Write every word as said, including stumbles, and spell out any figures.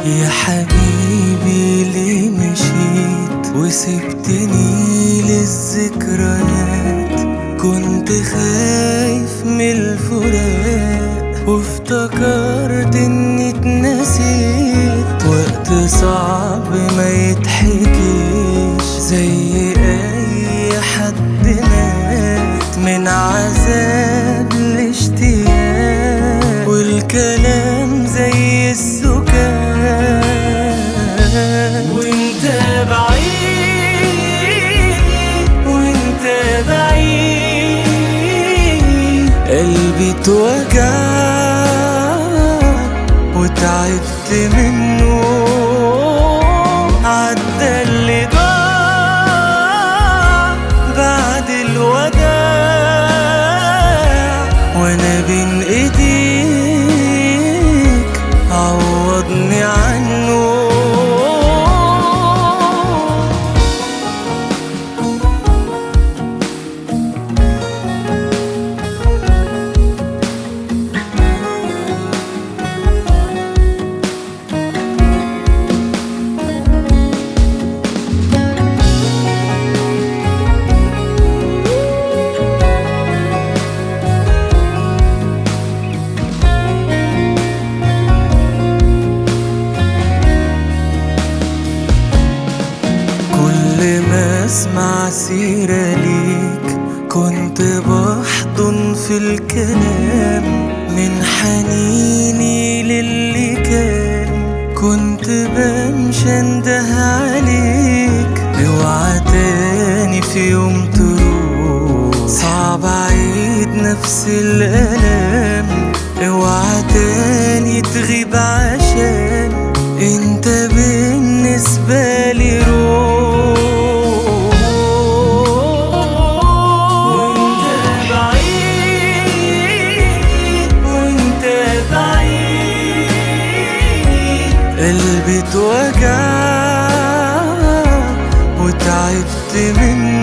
يا حبيبي ليه مشيت وسبتني للذكريات؟ كنت خايف من الفراق وافتكرت اني اتنسيت. وقت صعب ما يتحكيش، زي اي حد مات من عذاب الاشتياق، والكلام زي السكان. وانت بعيد وانت بعيد قلبي اتوجع وتعبت منه. عدى اللي ضاع بعد الوداع، وانا بين ايديك عوضني عنه. اسمع سيرة ليك كنت بحضن في الكلام، من حنيني للي كان كنت بمشي انده عليك. اوعى تاني في يوم تروح، صعب اعيد نفس الالام. اوعى تاني تغيب عشان انت بالنسبة لي روح. قلبي اتوجع وتعبت منه.